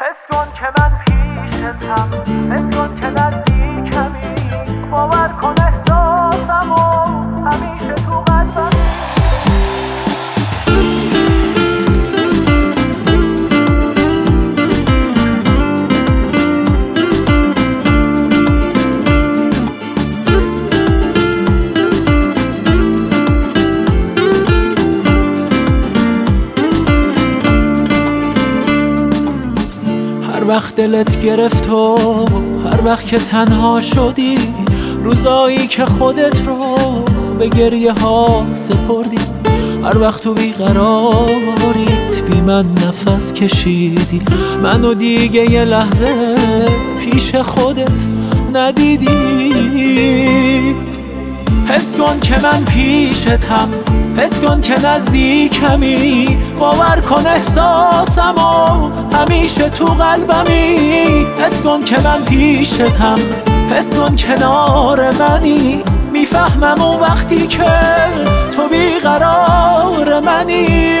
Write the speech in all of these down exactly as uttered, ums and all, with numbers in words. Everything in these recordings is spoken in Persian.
حس کن که من پیشتم، حس کن که نزدیکمی، باور کن احساسم و همیشه تو قلبمی. هر وقت دلت گرفت و هر وقت که تنها شدی، روزایی که خودت رو به گریه ها سپردی، هر وقت تو بیقراریت بی من نفس کشیدی، منو دیگه یه لحظه پیش خودت ندیدی. حس کن که من پیشتم، حس کن که نزدیکمی، باور کن احساسم و همیشه تو قلبمی. حس کن که من پیشتم، حس کن کنار منی، میفهمم اون وقتی که تو بیقرار منی.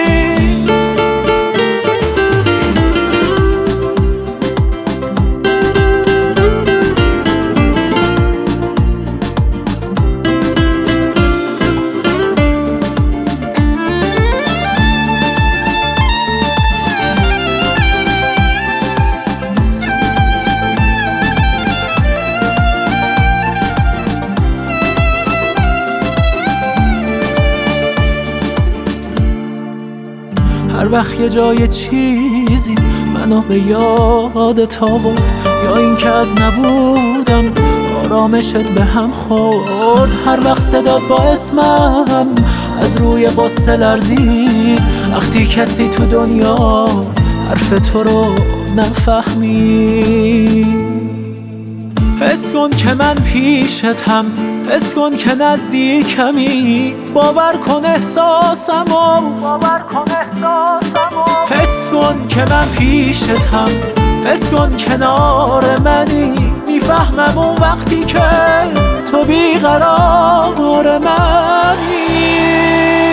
هر وقت یه جای چیزی منو به یادت آورد، یا این که از نبودم آرامشت به هم خورد، هر وقت صدات با اسمم از روی قصه لرزید، وقتی کسی تو دنیا حرف تو رو نفهمید. حس کن که من پیشتم، حس کن که نزدیکمی، باور کن احساسم و باور کن احساسم و حس کن که من پیشتم، حس کن کنار منی، میفهمم اون وقتی که تو بیقرار منی.